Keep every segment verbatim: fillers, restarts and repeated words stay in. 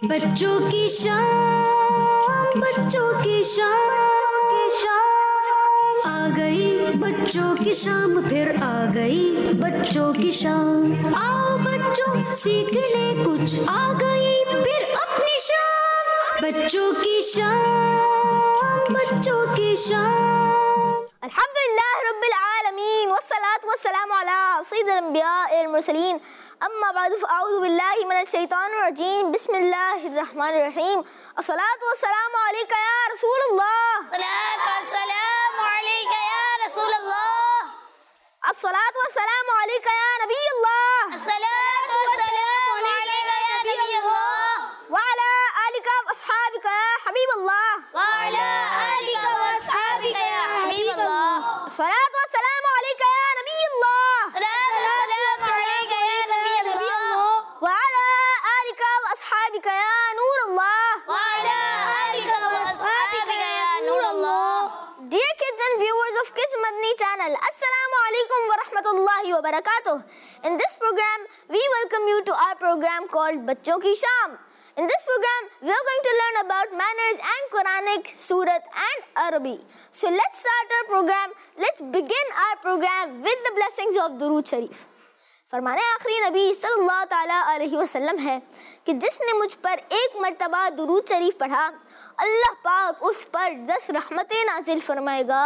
बच्चों की शाम, बच्चों की शाम, आ गई बच्चों की शाम, फिर आ गई बच्चों की शाम। आओ बच्चों सीख ले कुछ, आ गई फिर अपनी शाम। बच्चों की शाम, बच्चों की शाम। अल्हम्दुलिल्लाह रब्बिल आलमीन वस्सलातु वस्सलामु अला सय्यिदिल अंबिया वल मुरसलीन अम्मा बअद फ़अऊज़ु बिल्लाहि मिनश शैतानिर रजीम बिस्मिल्लाहिर रहमानिर रहीम। अस्सलातु वस्सलामु अलैका या रसूलल्लाह, अस्सलातु वस्सलामु अलैका या रसूलल्लाह, अस्सलातु वस्सलामु अलैका या नबीयल्लाह, अस्सलातु वस्सलामु अलैका या नबीयल्लाह, व अला आलिका व अस्हाबिका या हबीबल्लाह, व अला आलिका व अस्हाबिका या हबीबल्लाह, अस्सलातु वस्सलामु अलैका या नबीयल्लाह, अस्सलातु वस्सलामु अलैका या नबीयल्लाह, व अला आलिका व अस्हाबिका या नूरल्लाह, व अला आलिका व अस्हाबिका या नूरल्लाह। Dear kids and viewers of Kids Madani channel, Assalamu alaikum wa rahmatullahi wa barakatuh. In this program, we welcome you to our program called Bachon Ki Sham. In this program, we are going to learn about manners and Quranic, Surat and Arabi. So let's start our program. Let's begin our program with the blessings of Durood Sharif. फरमाने आखिरी नबी सल्लल्लाहु ताला अलैहि वसल्लम है कि जिसने मुझ पर एक मर्तबा दुरूद शरीफ पढ़ा, अल्लाह पाक उस पर दस रहमतें नाजिल फरमाएगा।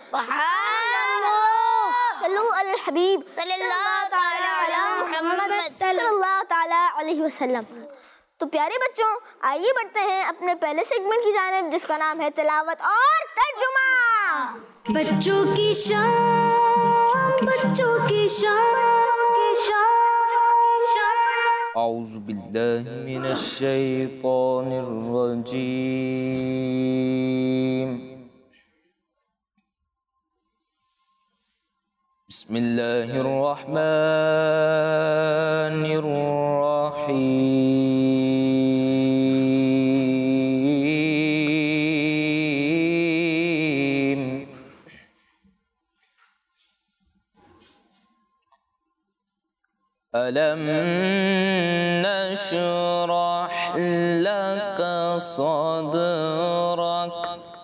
सल्लु अल हबीब सल्लल्लाहु ताला अला मुहम्मद सल्लल्लाहु ताला अलैहि वसल्लम। तो प्यारे बच्चों, आइए बढ़ते हैं अपने पहले सेगमेंट की जानिब, जिसका नाम है तिलावत और तर्जुमा। बच्चों की शाम, बच्चों की शाम। औज़ु बिल्लाहि मिनश शैतानिर रजीम। बिस्मिल्लाहिर रहमानिर रहीम। अलम नशरह लक सदरक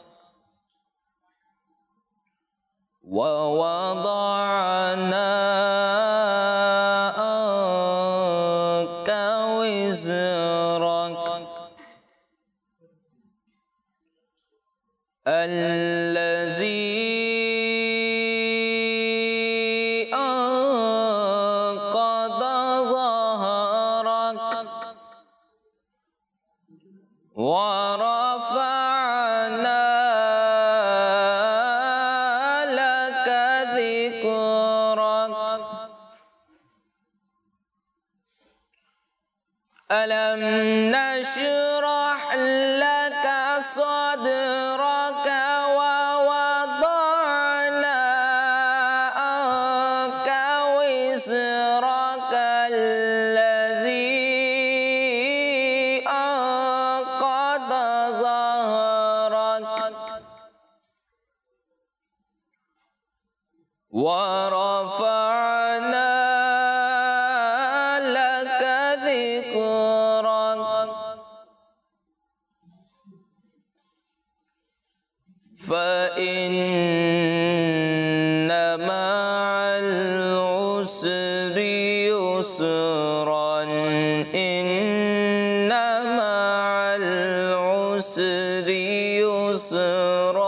व वदअना अन्क विज़रक अल्लज़ी वरफ़अना लक ज़िक्रक अलम नशरह लक सदरक व वदअना अन्क विज़रक अल्लज़ी वरफ़अना लक ज़िक्रक फ़इन्न मअल उसरि युस्रन इन्न मअल उसरि युस्रा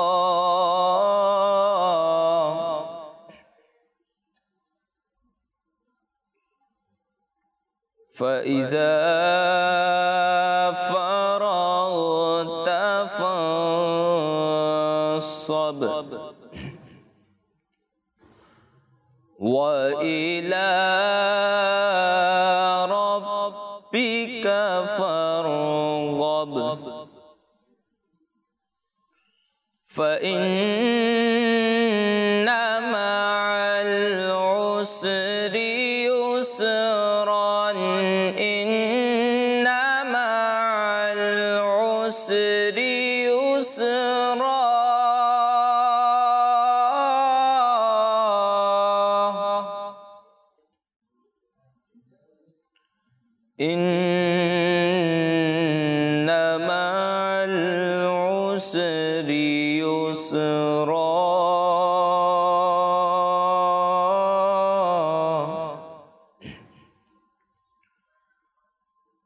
फ़इज़ा फ़रग़त फ़ंसब व इला रब्बिक फ़रग़ब फ़इन्न मअल उसरि युस्रन इन्न मअल उसरि युस्रा इन्न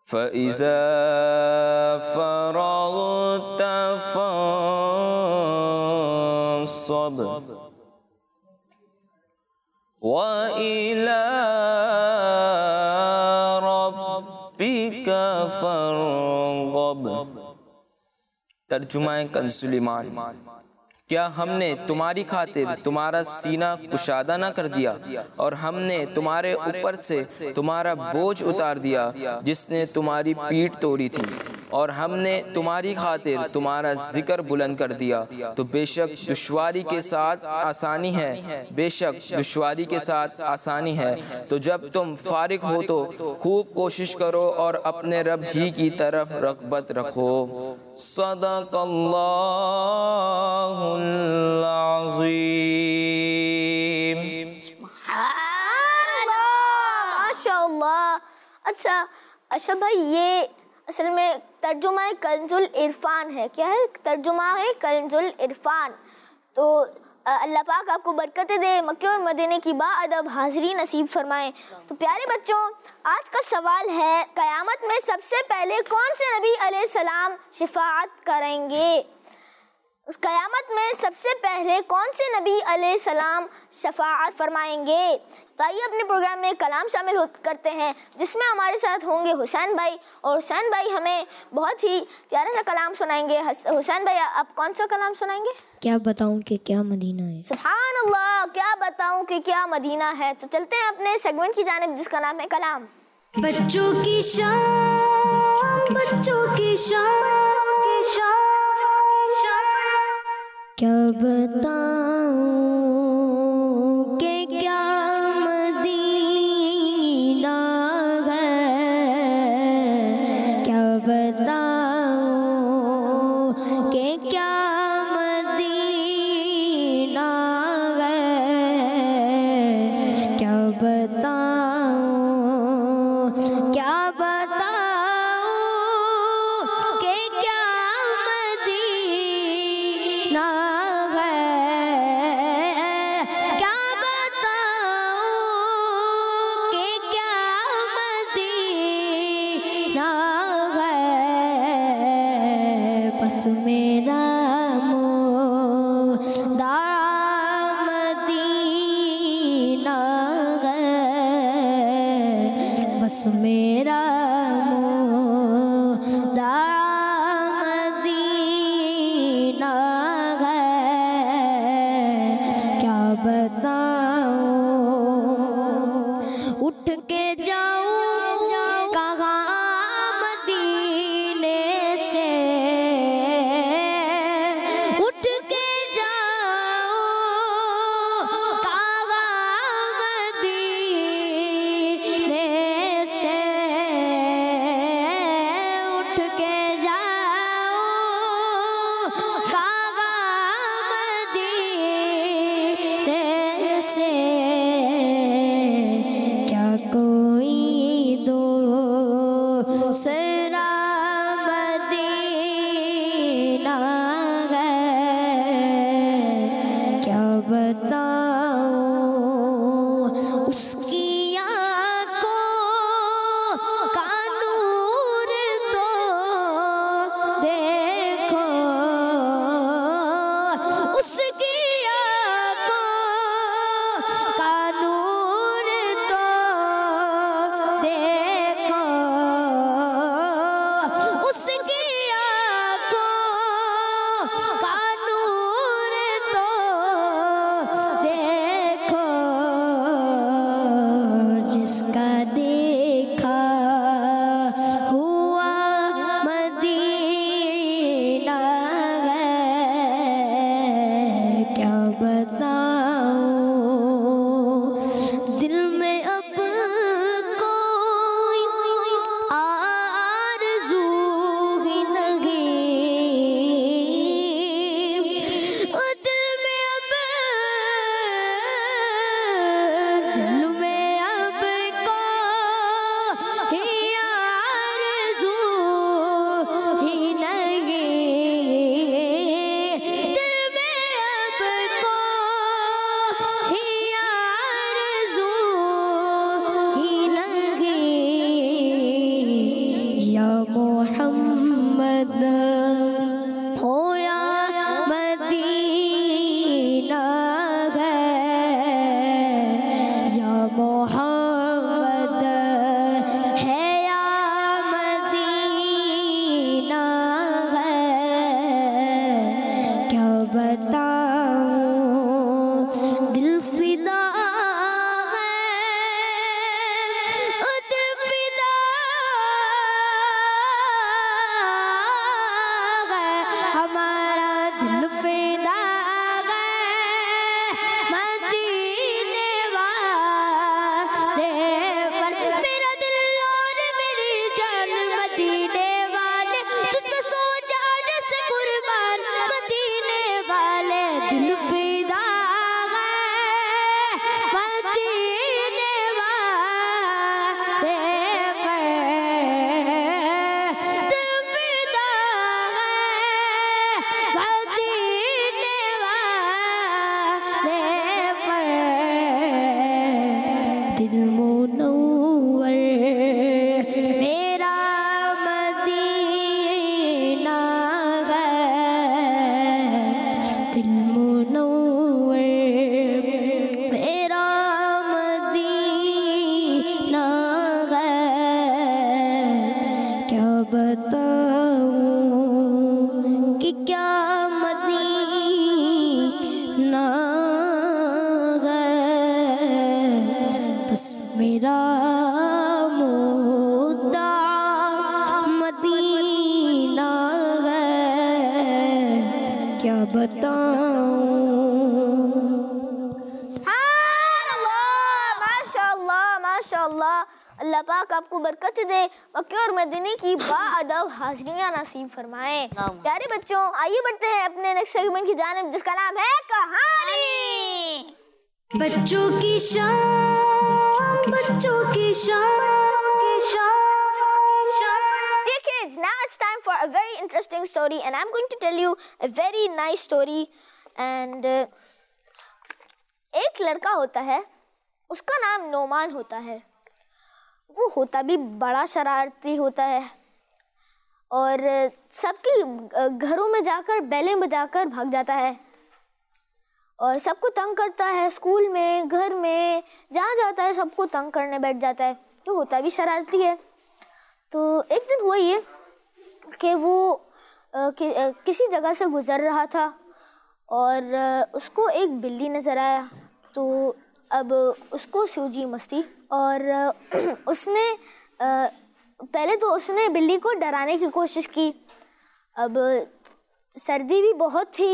फ़इज़ा फ़रग़्त फ़ंसब व इला रब्बिका फ़रग़ब। तर्जुमा कंज़ुल ईमान। क्या हमने तुम्हारी खातिर तुम्हारा सीना कुशादा न कर दिया और हमने तुम्हारे ऊपर से तुम्हारा बोझ उतार दिया जिसने तुम्हारी पीठ तोड़ी थी, और हमने तुम्हारी खातिर तुम्हारा जिक्र बुलंद कर दिया। तो बेशक दुश्वारी के साथ आसानी है, बेशक दुश्वारी के साथ आसानी है। तो जब तुम फारिग हो तो खूब कोशिश करो और अपने रब ही की तरफ रग़बत रखो। सदक़ल्लाहुल अज़ीम। माशाअल्लाह। अच्छा अच्छा भाई, ये असल में तर्जुमा कंजुल इरफान है। क्या है? तर्जुमा है कंजुल इरफान। तो अल्लाह पाक आपको बरकतें दे, मक्के और मदीने की बाअदब हाज़िरी नसीब फरमाएं। तो प्यारे बच्चों, आज का सवाल है, क़यामत में सबसे पहले कौन से नबी अलैहिस्सलाम शिफाअत करेंगे? उस क़यामत में सबसे पहले कौन से नबी अलैहिस्सलाम शफाअत फरमाएंगे? तो आइए अपने प्रोग्राम में कलाम शामिल हो करते हैं, जिसमें हमारे साथ होंगे हुसैन भाई, और हुसैन भाई हमें बहुत ही प्यारा सा कलाम सुनाएंगे। हुसैन भाई, आप कौन सा कलाम सुनाएंगे? क्या बताऊं कि क्या मदीना है। सुभान अल्लाह, क्या बताऊं कि क्या मदीना है। तो चलते हैं अपने सेगमेंट की जानिब, जिसका नाम है कलाम। बच्चों की शाम, बच्चों की शाम, क्या बताऊं कि क्या मदीना है, क्या बताऊं कि क्या मदीना है, क्या बताऊं, क्या बताऊं कि क्या मदीना है, क्या बताऊं कि क्या मदीना है। बस मेरा मोदा मदीना है, बस मेरा मोदा मदीना है, क्या बताऊं। उठ के जाऊं कहाँ मदीने से, मोहम्मद हो या मदीना है, या मोहम्मद है या मदीना है, क्या बताऊं दिल फिदा है, ओ दिल फिदा है, हमारा दिल फिदा है मदीने वाले पर, मेरा दिल और मेरी जान मदीने वाले, तुझ पे सो जाने से कुर्बान मदीने वाले, दिल फिदा है मदीने वाले पर, दिल फिदा है मदीने वाले पर, दिल मुनव्वर मेरा मदीना है, दिल मुनव्वर मेरा मदीना है, क्या बताऊं कि क्या मदीना है, बस मेरा मुद्दा मदीना है, क्या बताऊं। सुभानअल्लाह, माशाअल्लाह माशाअल्लाह। अल्लाह पाक आपको बरकत दे, मक्के और मदीने की बाअदब हाज़िरियाँ नसीब फरमाए। प्यारे बच्चों, आइए बढ़ते हैं अपने नेक्स्ट सेगमेंट की जानिब, जिसका नाम है कहानी। बच्चों की शाम, बच्चों की शाम। Dear kids, now it's time for a very interesting story, and I'm going to tell you a very nice story. And uh, एक लड़का होता है, उसका नाम नोमान होता है। वो होता भी बड़ा शरारती होता है और सबकी घरों में जाकर बेलें बजाकर भाग जाता है और सबको तंग करता है। स्कूल में, घर में, जहाँ जाता है सबको तंग करने बैठ जाता है। तो होता भी शरारती है। तो एक दिन हुआ ये कि वो आ, कि, आ, किसी जगह से गुज़र रहा था और आ, उसको एक बिल्ली नज़र आया। तो अब उसको सूझी मस्ती और आ, उसने आ, पहले तो उसने बिल्ली को डराने की कोशिश की। अब सर्दी भी बहुत थी।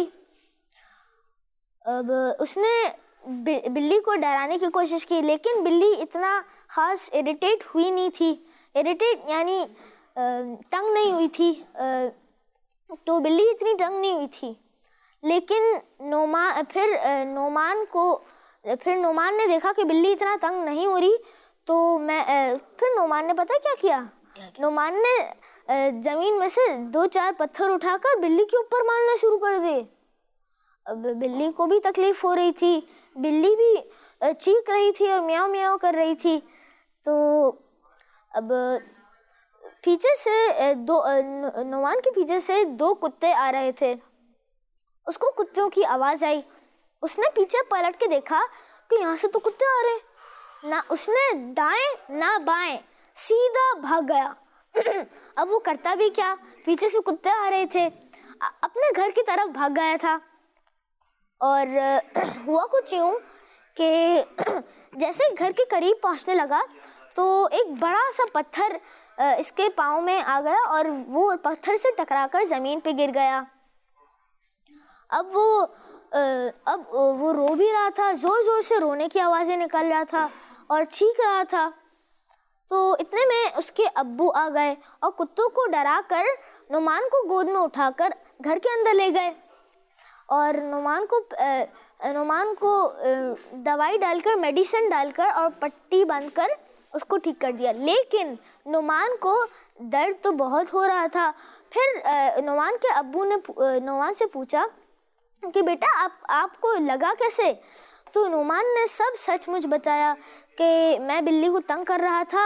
अब उसने बिल्ली को डराने की कोशिश की, लेकिन बिल्ली इतना ख़ास इरिटेट हुई नहीं थी। इरिटेट यानी तंग नहीं हुई थी। तो बिल्ली इतनी तंग नहीं हुई थी। लेकिन नोमान फिर नोमान को फिर नोमान ने देखा कि बिल्ली इतना तंग नहीं हो रही। तो मैं फिर नोमान ने पता क्या किया? नोमान ने ज़मीन में से दो चार पत्थर उठाकर बिल्ली के ऊपर मारना शुरू कर दिए। अब बिल्ली को भी तकलीफ़ हो रही थी। बिल्ली भी चीख रही थी और म्याऊं म्याऊं कर रही थी। तो अब पीछे से दो नोमान के पीछे से दो कुत्ते आ रहे थे। उसको कुत्तों की आवाज़ आई। उसने पीछे पलट के देखा कि यहाँ से तो कुत्ते आ रहे ना। उसने दाएं ना बाएं सीधा भाग गया। अब वो करता भी क्या, पीछे से कुत्ते आ रहे थे, अपने घर की तरफ भाग गया था। और हुआ कुछ यूँ कि जैसे घर के करीब पहुँचने लगा तो एक बड़ा सा पत्थर इसके पाँव में आ गया और वो पत्थर से टकराकर ज़मीन पे गिर गया। अब वो अब वो रो भी रहा था, ज़ोर ज़ोर से रोने की आवाज़ें निकल रहा था और चीख रहा था। तो इतने में उसके अब्बू आ गए और कुत्तों को डराकर नुमान को गोद में उठाकर घर के अंदर ले गए और नुमान को नुमान को दवाई डालकर, मेडिसिन डालकर और पट्टी बांधकर उसको ठीक कर दिया। लेकिन नुमान को दर्द तो बहुत हो रहा था। फिर नुमान के अब्बू ने नुमान से पूछा कि बेटा आप आपको लगा कैसे? तो नुमान ने सब सचमुच बताया कि मैं बिल्ली को तंग कर रहा था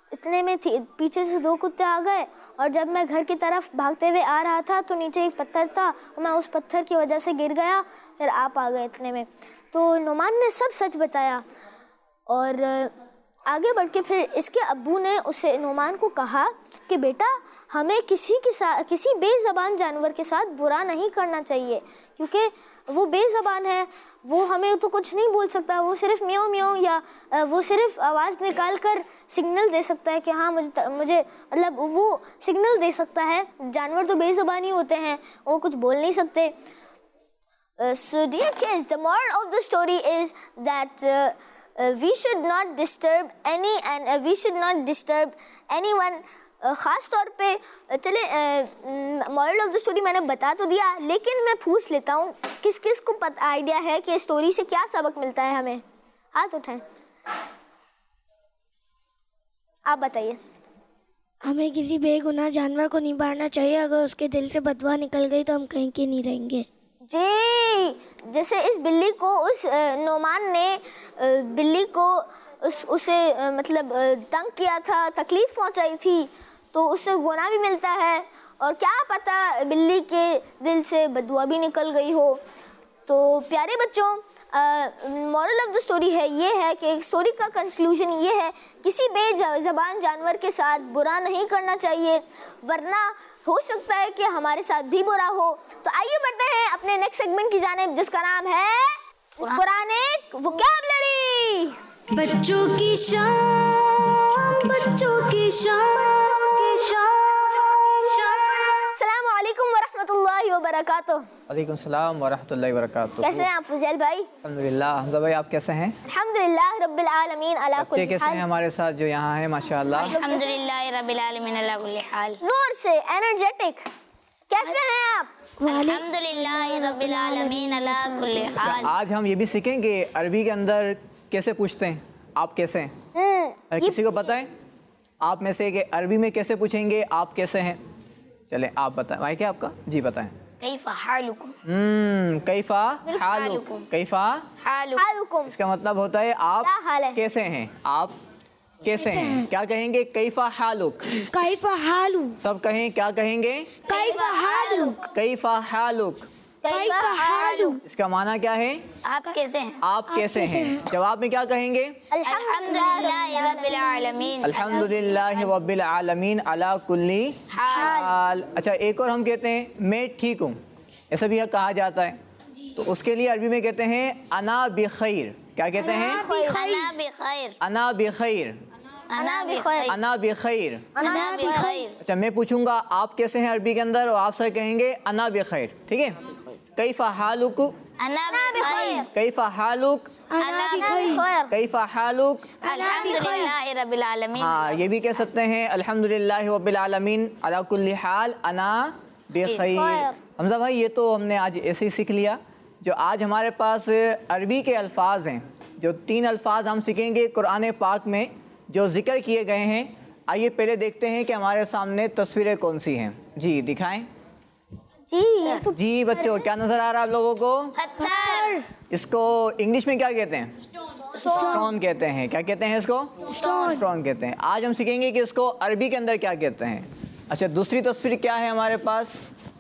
इतने में थी पीछे से दो कुत्ते आ गए और जब मैं घर की तरफ भागते हुए आ रहा था तो नीचे एक पत्थर था और मैं उस पत्थर की वजह से गिर गया, फिर आप आ गए इतने में। तो नुमान ने सब सच बताया और आगे बढ़ के फिर इसके अब्बू ने उसे नुमान को कहा कि बेटा हमें किसी के साथ किसी बेज़बान जानवर के साथ बुरा नहीं करना चाहिए, क्योंकि वो बेज़बान है, वो हमें तो कुछ नहीं बोल सकता, वो सिर्फ म्याऊं म्याऊं या वो सिर्फ आवाज़ निकाल कर सिग्नल दे सकता है कि हाँ मुझे मुझे मतलब वो सिग्नल दे सकता है। जानवर तो बेज़बान ही होते हैं, वो कुछ बोल नहीं सकते। So dear kids, the moral of the story is that uh, uh, we should not disturb any and uh, we should not disturb anyone. uh, ख़ास तौर पे uh, चले मॉरल ऑफ द स्टोरी मैंने बता तो दिया, लेकिन मैं पूछ लेता हूँ किस किस को पता आइडिया है कि स्टोरी से क्या सबक मिलता है हमें? हाथ उठाएं, आप बताइए। हमें किसी बेगुनाह जानवर को नहीं मारना चाहिए, अगर उसके दिल से बदवा निकल गई तो हम कहीं के नहीं रहेंगे। जी, जैसे इस बिल्ली को उस नोमान ने बिल्ली को उस उसे मतलब तंग किया था, तकलीफ़ पहुंचाई थी, तो उससे गुनाह भी मिलता है और क्या पता बिल्ली के दिल से बदुआ भी निकल गई हो। तो प्यारे बच्चों, मॉरल ऑफ द स्टोरी है ये है कि स्टोरी का कंक्लूजन ये है, किसी बेज़बान जानवर के साथ बुरा नहीं करना चाहिए, वरना हो सकता है कि हमारे साथ भी बुरा हो। तो आइए बढ़ते हैं अपने नेक्स्ट सेगमेंट की जानिब, जिसका नाम है कुरानिक वोकैबुलरी। बच्चों की शान, बच्चों की शान। अस्सलामु अलैकुम वरहमतुल्लाहि वबरकातुहू। वालेकुम सलाम वरहमतुल्लाहि वबरकातुहू। कैसे हैं आप फुज़ैल भाई? अल्हम्दुलिल्लाह। हमजा भाई आप कैसे हैं? अल्हम्दुलिल्लाह रब्बिल आलमीन अला कुल्ली हाल। कैसे हैं हमारे साथ जो यहाँ हैं माशाअल्लाह? अल्हम्दुलिल्लाह रब्बिल आलमीन अला कुल्ली हाल। जोर से एनर्जेटिक, कैसे हैं आप? अल्हम्दुलिल्लाह रब्बिल आलमीन अला कुल्ली हाल। आज हम ये भी सीखेंगे अरबी के अंदर कैसे पूछते हैं, आप कैसे हैं? अरे किसी को पता है आप में से कि अरबी में कैसे पूछेंगे आप कैसे हैं? चले आप बताएं। भाई क्या आपका? जी बताएं। कैफा हालुकुम। हम्म कैफा हालुकुम। कैफा हालुकुम इसका मतलब होता है आप कैसे हैं, आप कैसे हैं। क्या कहेंगे? कैफा हालुक। कैफा हालू। सब कहें, क्या कहेंगे? कैफा हालुक। कैफा हालुक। कैफा हालुक। इसका माना क्या है? आप कैसे हैं? आप कैसे हैं। जवाब में क्या कहेंगे? अल्हम्दुलिल्लाह रब्बिल आलमीन। अल्हम्दुलिल्लाह रब्बिल आलमीन अला कुल्ली हाल। अच्छा, एक और हम कहते हैं मैं ठीक हूँ, ऐसा भी कहा जाता है, तो उसके लिए अरबी में कहते हैं अना बिखैर। क्या कहते हैं? अना बिखैर। अना बिखैर। अना बिखैर। अना बिखैर। अना बिखैर। अच्छा, मैं पूछूंगा आप कैसे हैं अरबी के अंदर, और आप सब कहेंगे अना बिखैर। ठीक है? कैफा हालुक। अना बिखैर। कैफा हालुक। अना बिखैर। कैफा हालुक। अल्हम्दुलिल्लाह रब्बिल आलमीन। हाँ, ये भी कह सकते हैं अल्हम्दुलिल्लाह रब्बिल आलमीन अला कुल्ली हाल अना बिखैर। हमजा भाई ये तो हमने आज ऐसे ही सीख लिया। जो आज हमारे पास अरबी के अल्फाज हैं, जो तीन अल्फाज हम सीखेंगे कुरान पाक में जो जिक्र किए गए हैं, आइए पहले देखते हैं कि हमारे सामने तस्वीरें कौन सी हैं। जी दिखाएं। जी ये तो जी बच्चों, क्या नज़र आ रहा है आप लोगों को? पत्थर। इसको इंग्लिश में क्या कहते हैं? स्टोन कहते हैं। क्या कहते हैं इसको? स्टोन कहते हैं। आज हम सीखेंगे कि इसको अरबी के अंदर क्या कहते हैं। अच्छा, दूसरी तस्वीर क्या है हमारे पास?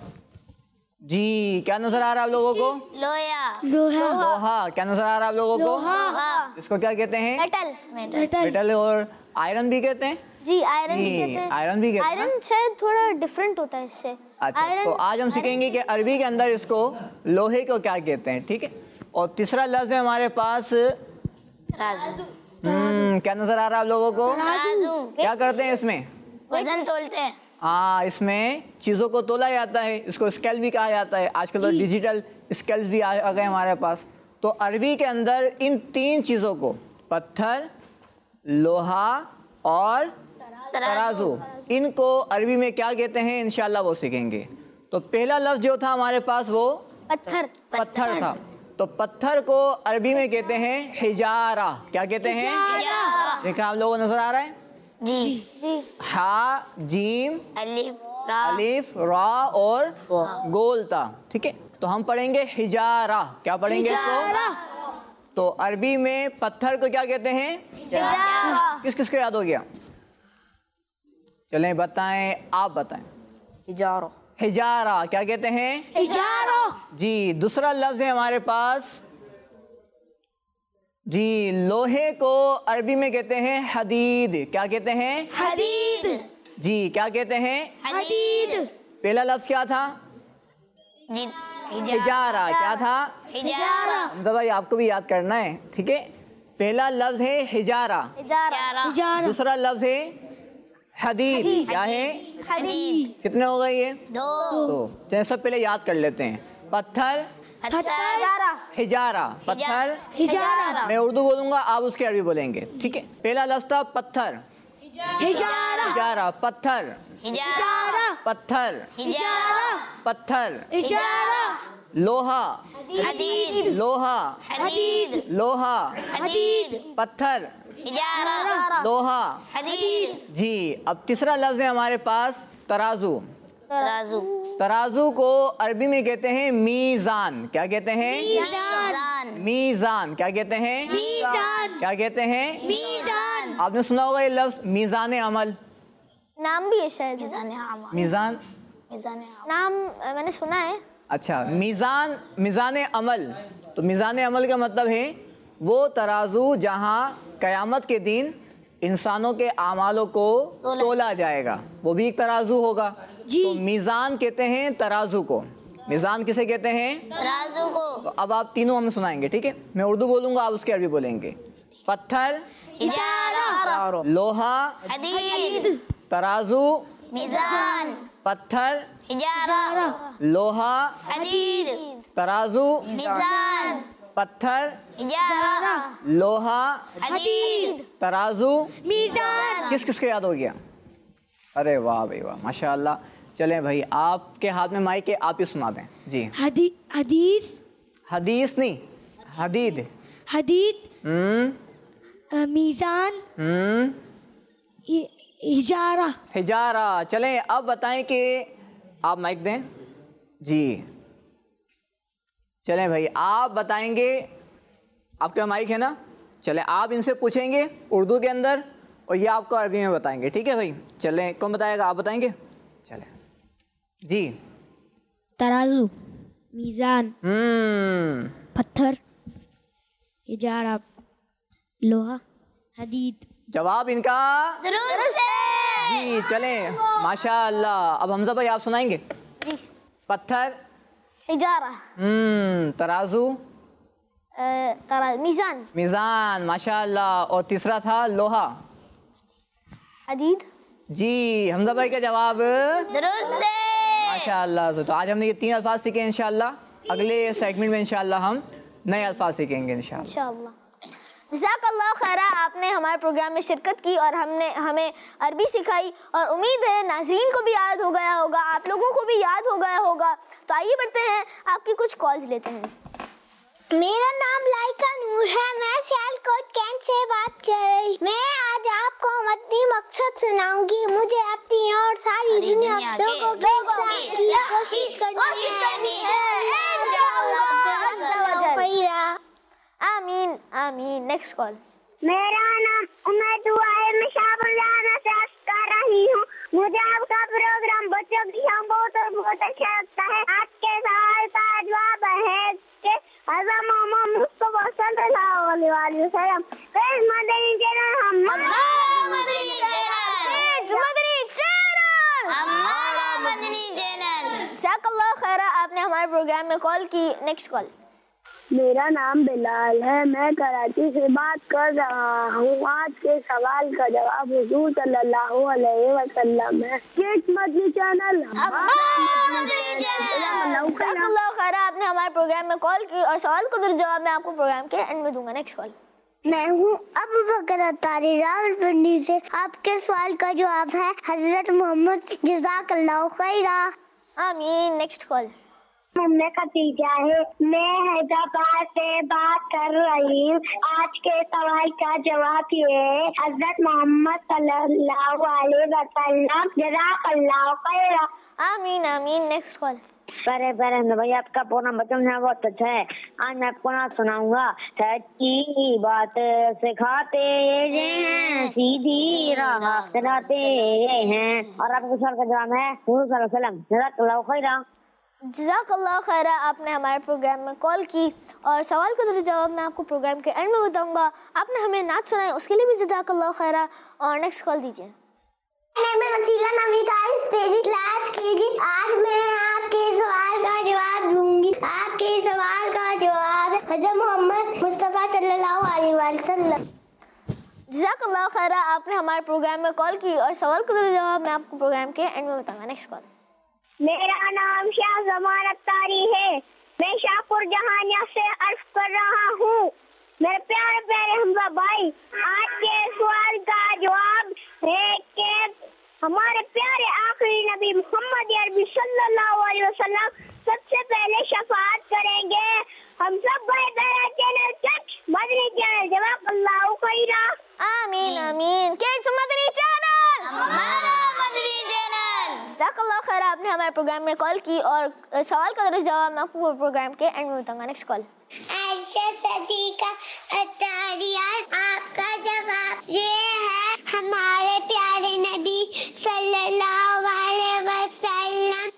जी क्या नजर आ रहा है आप लोगों को? लोहा। लोहा। लोहा। क्या नजर आ रहा है आप लोगों को? लोहा। इसको क्या कहते हैं? मेटल। मेटल। मेटल। और आयरन भी कहते हैं। जी आयरन भी जी, कहते हैं। आयरन भी कहते हैं। आयरन शायद थोड़ा डिफरेंट होता है इससे। अच्छा, तो आज हम सीखेंगे कि अरबी के अंदर इसको लोहे को क्या कहते हैं। ठीक है? और तीसरा लफ्ज़ है हमारे पास तराजू। हम्म क्या नजर आ रहा है आप लोगों को? तराजू। क्या करते हैं इसमें? वजन तोलते हैं। हाँ, इसमें चीज़ों को तोला जाता है, इसको स्केल भी कहा जाता है। आजकल तो डिजिटल स्केल्स भी आ आ गए हमारे पास। तो अरबी के अंदर इन तीन चीज़ों को, पत्थर, लोहा और तराजू, इनको अरबी में क्या कहते हैं इंशाल्लाह वो सीखेंगे। तो पहला लफ्ज़ जो था हमारे पास वो पत्थर। पत्थर था। तो पत्थर को अरबी में कहते हैं हिजारा। क्या कहते हैं? देखा आप लोगों को नजर आ रहा है? जी। जी हा जीम अलिफ रा। अलिफ रा और गोल था। ठीक है? तो हम पढ़ेंगे हिजारा। क्या पढ़ेंगे इसको? तो अरबी में पत्थर को क्या कहते हैं? हिजारा। किस किस को याद हो गया? चलें बताएं, आप बताएं। हिजारा। हिजारा क्या कहते हैं? हिजारा। जी दूसरा लफ्ज है हमारे पास जी, लोहे को अरबी में कहते हैं हदीद। क्या कहते हैं? हदीद। जी क्या कहते हैं? हदीद। पहला लफ्ज क्या था? जी हिजारा। क्या था? हिजारा। हमजा भाई आपको भी याद करना है, ठीक है। पहला लफ्ज है हिजारा, हिजारा। दूसरा लफ्ज है हदीद। क्या है? हदीद। कितने हो गए ये? दो। तो चलिए सब पहले याद कर लेते हैं। पत्थर, हिजारा। हिजारा, पत्थर, हिजारा। मैं उर्दू बोलूंगा, आप उसके अरबी बोलेंगे, ठीक है। पहला लफ्ज था पत्थर, हिजारा। हिजारा, पत्थर, हिजारा। पत्थर, हिजारा। पत्थर, हिजारा। लोहा, हदीद। लोहा, हदीद। लोहा, हदीद। पत्थर, हिजारा। लोहा। हदीद। जी अब तीसरा लफ्ज है हमारे पास तराजू। तराजू। तराजू को अरबी में कहते हैं मीज़ान। क्या कहते हैं? मीज़ान। मीज़ान। क्या कहते हैं? मीज़ान। क्या कहते हैं? मीज़ान। आपने सुना होगा ये लफ्ज मीज़ान अमल। नाम भी है शायद। मीज़ान अमल। मीज़ान मीज़ान अमल। नाम अ, मैंने सुना है। अच्छा, मीज़ान, मीज़ान अमल। तो मीज़ान अमल का मतलब है वो तराजू जहाँ क़यामत के दिन इंसानों के आमालों को तोला जाएगा, वो भी एक तराजू होगा। तो मीज़ान कहते हैं तराजू को। मीज़ान किसे कहते हैं? तराजू को। तो अब आप तीनों हमें सुनाएंगे, ठीक है। मैं उर्दू बोलूंगा, आप उसके अरबी बोलेंगे। पत्थर, हिजारा। लोहा, हदीद। तराजू, मीज़ान। पत्थर, हिजारा। लोहा, हदीद। तराजू, मीज़ान। पत्थर, हिजारा। लोहा, हदीद। तराजू, मीज़ान। किस किस को याद हो गया? अरे वाह भाई वाह, माशाअल्लाह। चलें भाई, आपके हाथ में माइक है, आप ही सुना दें जी। हदी हदीस हदीस नहीं, हदीद। हदीद हम्म अ, मीज़ान हम्म हि- हिजारा। हिजारा। चलें अब बताएं कि आप माइक दें जी। चलें भाई, आप बताएंगे, आपका माइक है ना। चलें आप इनसे पूछेंगे उर्दू के अंदर और ये आपको अरबी में बताएंगे, ठीक है भाई। चलें, कौन बताएगा? आप बताएंगे। चलें जी। तराजू, मीज़ान, हम्म पत्थर, हिजारा, लोहा, हदीद। जवाब इनका दुरुस्त है। जी। चलें माशाअल्लाह। अब हमजा भाई आप सुनाएंगे। पत्थर, हिजारा। हम्म तराजू, अ, तरा मीज़ान। मीज़ान, माशाअल्लाह। और तीसरा था लोहा। हदीद। जी हमजा भाई का जवाब दुरुस्त है। माशाअल्लाह। तो आज हमने ये तीन अल्फाज सीखे इंशाअल्लाह। अगले सेगमेंट में इंशाअल्लाह हम नए अल्फाज सीखेंगे इंशाअल्लाह। इंशाअल्लाह। जज़ाकल्लाह खैरा, आपने हमारे प्रोग्राम में शिरकत की और हमने हमें अरबी सिखाई और उम्मीद है नाज़रीन को भी याद हो गया होगा, आप लोगों को भी याद हो गया होगा। तो आइए बढ़ते हैं, आपकी कुछ कॉल्स लेते हैं। मेरा नाम लाइका नूर है, मैं सियालकोट कैंट से बात कर रही। मैं आज आपको मदनी मकसद सुनाऊंगी। मुझे अपनी और सारी सारी दुनिया दुनिया के लोगों की लोगों इस्लाह की की इस्लाह कोशिश की करनी कोशिश करनी है। है। इंशाअल्लाह अज़्ज़ा वजल। खैरा। आमीन आमीन। Next call. मेरा नाम उमर दुआ है, मैं शाहपुराना से अर्ज कर रही हूँ। मुझे आपका प्रोग्राम बच्चों की शाम बहुत और बहुत अच्छा लगता है। आज के सवाल का जवाब है कि हज़रत मोहम्मद मुस्तफा सल्लल्लाहु अलैहि वसल्लम पेज मदनी चैनल हमारा Madani channel. Page Madani channel. हमारा मदनी चैनल। जज़ाकल्लाह खैरा, आपने हमारे प्रोग्राम में कॉल की। Next call. मेरा नाम बिलाल है, मैं कराची से बात कर रहा हूँ। आज के सवाल का जवाब हुजूर सल्लल्लाहु अलैहि वसल्लम है। किस मदनी चैनल? हमारा मदनी चैनल। जज़ाकल्लाह खैरा, आपने हमारे प्रोग्राम में कॉल की और सवाल को दुरुस्त जवाब मैं आपको प्रोग्राम के एंड में दूंगा। Next call. मैं हूँ अबू बकर अत्तारी रावलपिंडी से। आपके सवाल का जवाब है हजरत मोहम्मद। जज़ाकल्लाह खैरा। आमीन। Next call. मैं खतीजा है, मैं हैदराबाद से बात कर रही हूँ। आज के सवाल का जवाब ये है हजरत मोहम्मद सल्लल्लाहु अलैहि वसल्लम। जज़ाकल्लाह खैरा। आमीन आमीन। Next call. पहले पहले भाई आपका पूरा बचपन है बहुत अच्छा है। आज मैं आपको ना सुनाऊंगा। सच्ची बात सिखाते ये हैं, सीधी राह चलाते ये हैं। और आपको सवाल का जवाब है हुजूर सल्लल्लाहु अलैहि वसल्लम। जज़ाकल्लाहु खैरा। जज़ाकल्लाहु खैरा। आपने हमारे प्रोग्राम में कॉल की और सवाल का तो जवाब मैं आपको प्रोग्राम के एंड में बताऊंगा। आपने हमें नाच सुनाया उसके लिए भी जज़ाकल्लाहु खैरा। और नेक्स्ट कॉल दीजिए। मैं वसीला नबी का स्टेज क्लास कीजिए। आज मैं आपके सवाल का जवाब दूंगी। आपके सवाल का जवाब हज़रत मोहम्मद मुस्तफ़ा सल्लल्लाहु अलैहि वसल्लम। जज़ाकल्लाहु खैरा। आपने हमारे प्रोग्राम में कॉल की और सवाल का तो जवाब मैं आपको प्रोग्राम के एंड में बताऊंगा। Next call. मेरा नाम शाह ज़मान अत्तारी है। मैं शाहपुर जहानिया से अर्ज कर रहा हूँ। मेरे प्यारे प्यारे हमजा भाई, आज के सवाल का जवाब है कि हमारे प्यारे आखिरी नबी मोहम्मद अरबी सल्लल्लाहु अलैहि वसल्लम सबसे पहले शफाअत करेंगे। हम सब बड़े प्यारे चैनल किड्स मदनी चैनल जज़ाकल्लाहु खैरा। आमीन आमीन। किड्स मदनी चैनल, हमारा मदनी चैनल। जज़ाकल्लाहु खैर। आपने हमारे प्रोग्राम में कॉल की और सवाल का जवाब मैं आपको प्रोग्राम के एंड में बताऊंगा। Next call. आयशा सदीका अत्तारिया, आपका जवाब ये है हमारे प्यारे नबी सल्लल्लाहु अलैहि वसल्लम।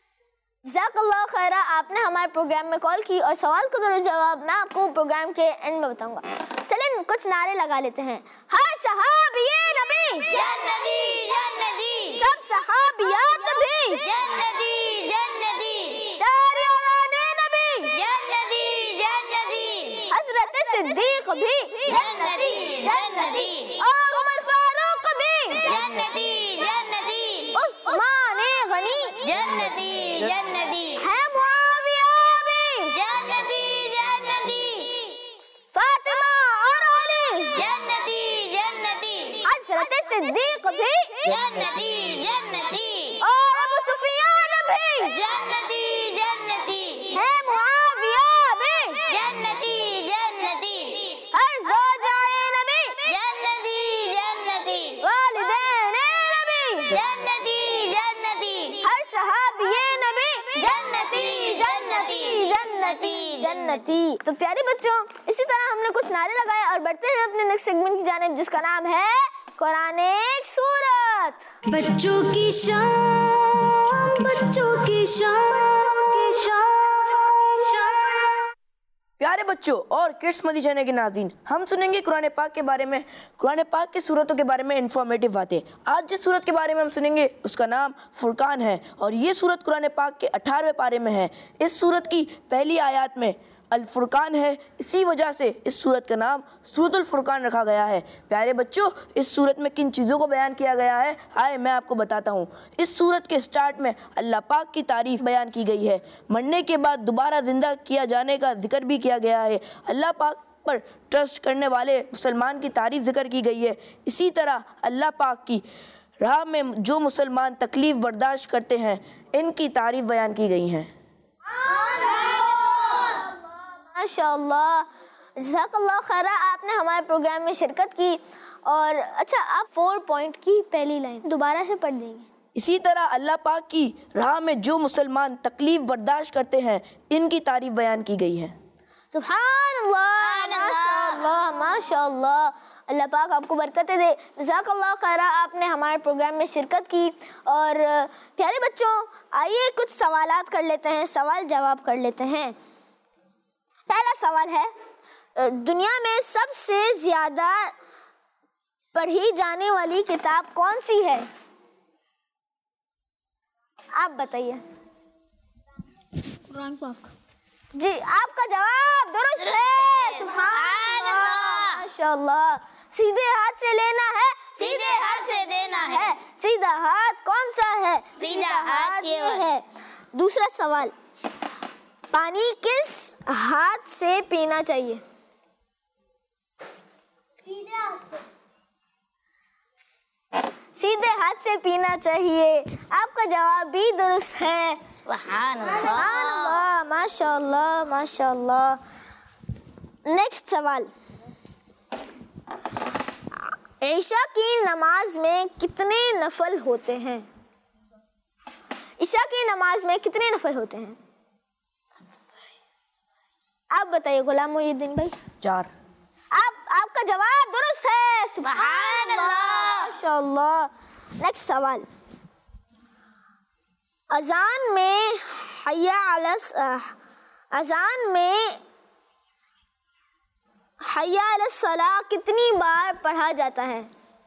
जज़ाकल्लाहु खैर। आपने हमारे प्रोग्राम में कॉल की और सवाल का तो जवाब मैं आपको प्रोग्राम के एंड में बताऊंगा। चलिए कुछ नारे लगा लेते हैं। हर सहाबिये नबी जन्नती जन्नती, सब सहाबियात भी जन्नती जन्नती, चार याराने नबी जन्नती जन्नती, हज़रत सिद्दीक भी जन्नती जन्नती, और उमर फारूक भी जन्नती जन्नती, उस्मान गनी जन्नती जन्नती, है मुआविया भी जन्नती जन्नती, फातिमा और अली जन्नती जन्नती, हज़रत सिद्दीक भी जन्नती जन्नती, और अबू सुफियान भी जन्नती जन्नती, है मुआविया भी जन्नती जन्नती, हर ज़ौजाए नबी जन्नती जन्नती, वालिदैन नबी जन्नती जन्नती, हर सहाबिये नबी जन्नती जन्नती, जन्नती जन्नती। तो प्यारे बच्चों, इसी तरह हमने कुछ नारे लगाए और बढ़ते हैं अपने नेक्स्ट सेगमेंट की जानिब, जिसका नाम है कुरानिक सूरत। बच्चों की शाम, बच्चों की शाम। प्यारे बच्चों और किड्स मदनी चैनल के नाज़रीन, हम सुनेंगे कुरान पाक के बारे में, कुरान पाक की सूरतों के बारे में इन्फॉर्मेटिव बातें। आज जिस सूरत के बारे में हम सुनेंगे उसका नाम फुरकान है और ये सूरत कुरान पाक के अठारहवें पारे में है। इस सूरत की पहली आयत में अल फुरकान है, इसी वजह से इस सूरत का नाम सूरतुल फुरकान रखा गया है। प्यारे बच्चों, इस सूरत में किन चीज़ों को बयान किया गया है, आए मैं आपको बताता हूँ। इस सूरत के स्टार्ट में अल्लाह पाक की तारीफ़ बयान की गई है। मरने के बाद दोबारा ज़िंदा किया जाने का जिक्र भी किया गया है। अल्लाह पाक पर ट्रस्ट करने वाले मुसलमान की तारीफ़ जिक्र की गई है। इसी तरह अल्लाह पाक की राह में जो मुसलमान तकलीफ़ बर्दाश्त करते हैं, इनकी तारीफ़ बयान की गई हैं। माशाअल्लाह, जज़ाकल्लाहु खैरा। आपने हमारे प्रोग्राम में शिरकत की। और अच्छा, आप फोर पॉइंट की पहली लाइन दोबारा से पढ़ देंगे। इसी तरह अल्लाह पाक की राह में जो मुसलमान तकलीफ़ बर्दाश्त करते हैं, इनकी तारीफ़ बयान की गई है। सुभानअल्लाह, माशाअल्लाह माशाअल्लाह। अल्लाह पाक आपको बरकतें दे। जज़ाकल्लाहु खैरा। आपने हमारे प्रोग्राम में शिरकत की। और प्यारे बच्चों, आइए कुछ सवालात कर लेते हैं, सवाल जवाब कर लेते हैं। पहला सवाल है, दुनिया में सबसे ज़्यादा पढ़ी जाने वाली किताब कौन सी है? आप बताइए। कुरान पाक। जी, आपका जवाब दुरुस्त है। सुभान अल्लाह, माशाअल्लाह। सीधे हाथ से लेना है, सीधे हाथ से देना है। सीधा हाथ कौन सा है? सीधा हाथ ये है। दूसरा सवाल, पानी किस हाथ से पीना चाहिए? सीधे हाथ से। सीधे हाथ से पीना चाहिए। आपका जवाब भी दुरुस्त है। सुभान अल्लाह, सुभानअल्लाह, माशाअल्लाह माशाअल्लाह। नेक्स्ट सवाल, ईशा की नमाज में कितने नफल होते हैं? इशा की नमाज में कितने नफल होते हैं? आप बताइए गुलाम मोहिउद्दीन भाई। चार। आप आपका जवाब दुरुस्त है, सुभान अल्लाह, माशाअल्लाह। नेक्स्ट सवाल, अजान में हय्या अलस अजान में हय्या अलस सलाह कितनी बार पढ़ा जाता है?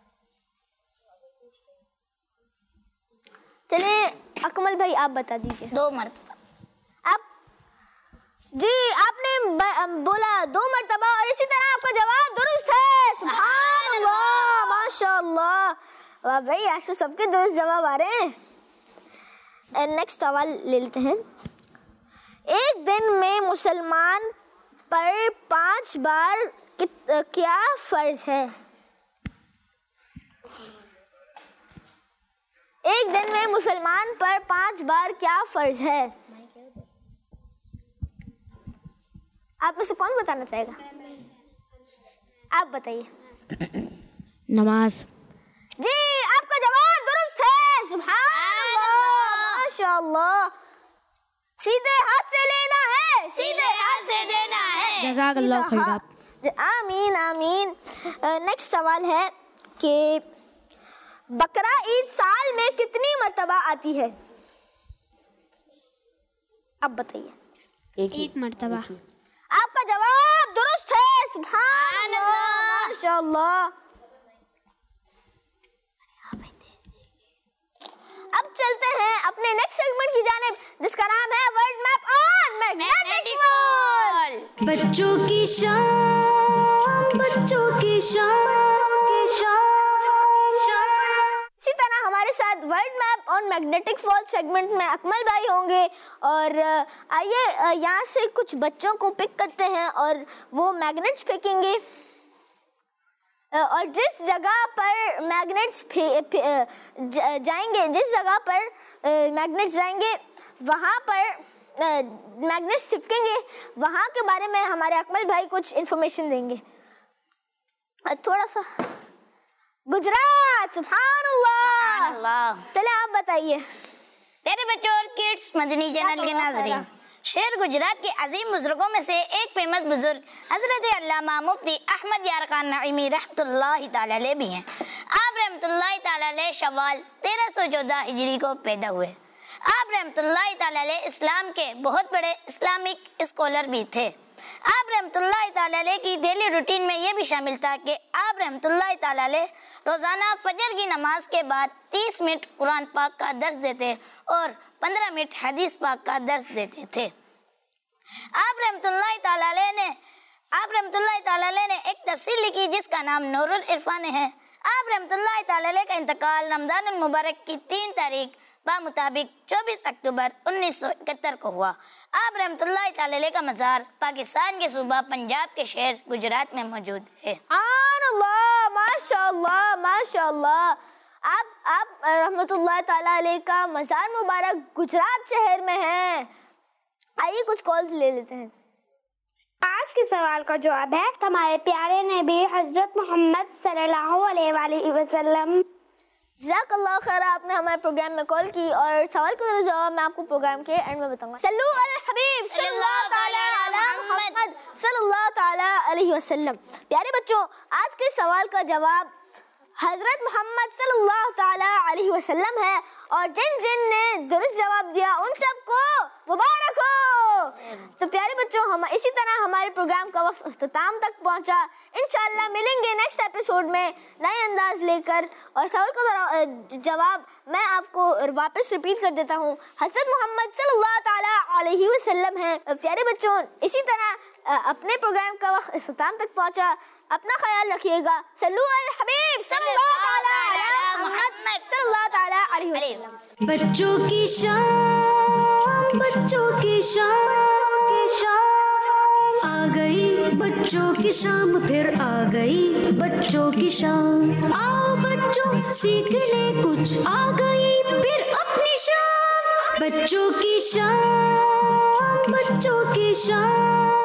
चलिए अकमल भाई आप बता दीजिए। दो मरतबा। आप जी आपने बोला दो मरतबा और इसी तरह आपका जवाब दुरुस्त है, सुभान अल्लाह, माशाअल्लाह। वाह भाई, आज तो सबके दुरुस्त जवाब आ रहे हैं। नेक्स्ट सवाल ले लेते हैं। एक दिन में मुसलमान पर पांच बार क्या फर्ज है? एक दिन में मुसलमान पर पांच बार क्या फर्ज है? आप में से कौन बताना चाहेगा? आप बताइए। नमाज। जी आपका जवाब दुरुस्त है, सुभान अल्लाह, माशाअल्लाह। सीधे हाथ से लेना है, सीधे हाथ से देना है। जज़ाकल्लाह खैर। आमीन आमीन। नेक्स्ट सवाल है कि बकरा ईद साल में कितनी मर्तबा आती है? अब बताइए। एक, एक मर्तबा। आपका जवाब दुरुस्त है, सुभान अल्लाह, माशाअल्लाह। अब चलते हैं अपने नेक्स्ट सेगमेंट की जानिब, जिसका नाम है world map on magnetic world. बच्चों की शान, बच्चों की शान। इसी तरह हमारे साथ world map on magnetic world segment में अकमल भाई होंगे और आइए यहाँ से कुछ बच्चों को पिक करते हैं और वो मैग्नेट्स फेंकेंगे और जिस जगह पर मैग्नेट्स जाएंगे जिस जगह पर मैग्नेट्स जाएंगे वहाँ पर मैग्नेट्स चिपकेंगे, वहाँ के बारे में हमारे अकमल भाई कुछ इन्फॉर्मेशन देंगे। थोड़ा सा गुजरात, सुभान अल्लाह। चले आप बताइए। मेरे बच्चों और किड्स मदनी चैनल के नाज़रीन, शेर गुजरात के अजीम बुजुर्गों में से एक फेमस बुजुर्ग हजरत अल्लामा मुफ्ती अहमद यार खान नईमी रहमतुल्लाहि तआला अलैह भी हैं। आप रहमतुल्लाहि तआला अलैह शवाल तेरह सौ चौदह हिजरी को पैदा हुए। आप रहमतुल्लाहि तआला अलैह इस्लाम के बहुत बड़े इस्लामिक स्कॉलर भी थे। आप रहमतुल्लाहि तआला अलैह की डेली रूटीन में यह भी शामिल था कि आप रहमतुल्लाहि तआला अलैह रोज़ाना फजर की नमाज के बाद तीस मिनट कुरान पाक का दर्स देते और पंद्रह मिनट हदीस पाक का दर्स देते थे। आप रहमतुल्लाहि तआला अलैह ने आप रहमतुल्लाहि तआला अलैह ने एक तफसीर लिखी जिसका नाम नूरुल इरफान है। आप रहमतुल्लाहि तआला अलैह का इंतकाल रमज़ान मुबारक की तीन तारीख बामुताबिक चौबीस अक्टूबर उन्नीस सौ इकहत्तर को हुआ। आप रहमतुल्लाहि तआला अलैह का मज़ार पाकिस्तान के सूबा पंजाब के शहर गुजरात में मौजूद है। अल्लाह, माशाअल्लाह, माशाअल्लाह। आप आप रहमतुल्लाहि तआला अलैह का मज़ार मुबारक गुजरात शहर में है। आइए कुछ कॉल्स ले लेते हैं। आज के सवाल का जवाब है हमारे प्यारे नबी हजरत मोहम्मद सल्लल्लाहु अलैहि वसल्लम। जज़ाकल्लाह खैर, आपने हमारे प्रोग्राम में कॉल की और सवाल का जवाब मैं आपको प्रोग्राम के एंड में बताऊंगा। सल्लू अल हबीब सल्लल्लाहु तआला अला मुहम्मद सल्लल्लाहु तआला अलैहि वसल्लम। प्यारे बच्चों, आज के सवाल का जवाब हजरत मोहम्मद सल्लल्लाहु तआला अलैहि वसल्लम है और जिन जिन ने दुरुस्त जवाब दिया उन सबको मुबारक हो। तो प्यारे बच्चों, हम इसी तरह हमारे प्रोग्राम का वक्त इख्तिताम तक पहुंचा। इंशाल्लाह मिलेंगे नेक्स्ट एपिसोड में नए अंदाज लेकर। और सवाल का जवाब मैं आपको वापस रिपीट कर देता हूँ, हजरत मोहम्मद सल्लल्लाहु तआला अलैहि वसल्लम है। प्यारे बच्चों, इसी तरह अपने प्रोग्राम का वक्त इख्तिताम तक पहुंचा। अपना ख्याल रखिएगा। सल्लू अल हबीब सल्लल्लाहु तआला अला मुहम्मद सल्लल्लाहु तआला अलैहि वसल्लम। बच्चों की शान, बच्चों की शान, आ गई बच्चों की शाम, फिर आ गई बच्चों की शाम। आओ बच्चों सीख ले कुछ, आ गई फिर अपनी शान। बच्चों की शान, बच्चों की शान।